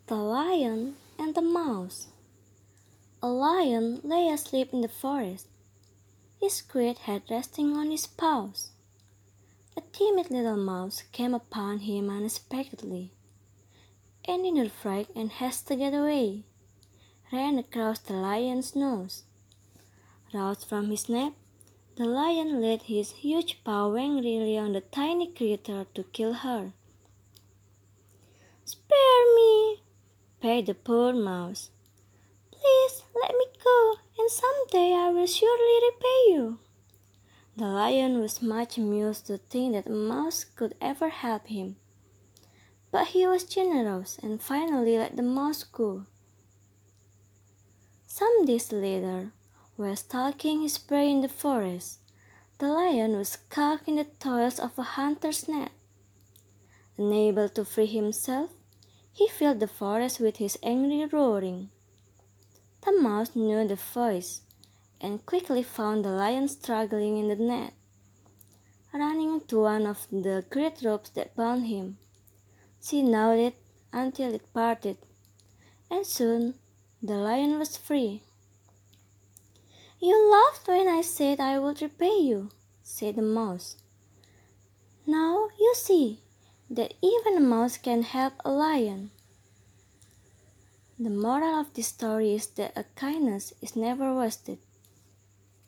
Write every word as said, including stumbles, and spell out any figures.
The Lion and the Mouse. A lion lay asleep in the forest, his great head resting on his paws. A timid little mouse came upon him unexpectedly, and in a fright and haste to get away, ran across the lion's nose. Roused from his nap, the lion laid his huge paw angrily on the tiny creature to kill her. "Spare me!" begged the poor mouse. "Please let me go, and someday I will surely repay you." The lion was much amused to think that a mouse could ever help him, but he was generous and finally let the mouse go. Some days later, while stalking his prey in the forest, the lion was caught in the toils of a hunter's net. Unable to free himself, he filled the forest with his angry roaring. The mouse knew the voice and quickly found the lion struggling in the net. Running to one of the great ropes that bound him, she gnawed it until it parted, and soon the lion was free. "You laughed when I said I would repay you," said the mouse. "Now you see that even a mouse can help a lion." The moral of this story is that a kindness is never wasted.